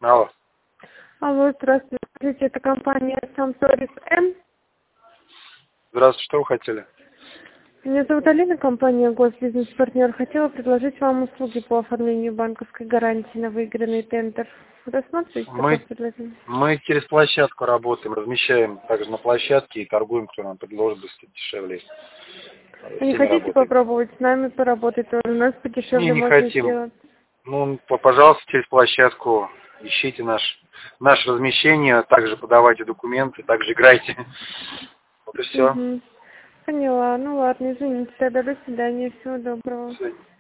Алло. Алло, здравствуйте. Скажите, это компания Самсорис М. Здравствуйте, что вы хотели? Меня зовут Алина, компания Госбизнес-партнер. Хотела предложить вам услуги по оформлению банковской гарантии на выигранный тендер. Рассмотрите такое предложение? Мы через площадку работаем, размещаем также на площадке и торгуем, кто нам предложит быстрее, дешевле. Вы не хотите попробовать с нами поработать? Тоже у нас подешевле Не можно хотим. сделать. Ну, пожалуйста, через площадку ищите наше размещение, также подавайте документы, также играйте. Вот и все. Поняла. Ну ладно, извините, тогда до свидания. Всего доброго. До свидания.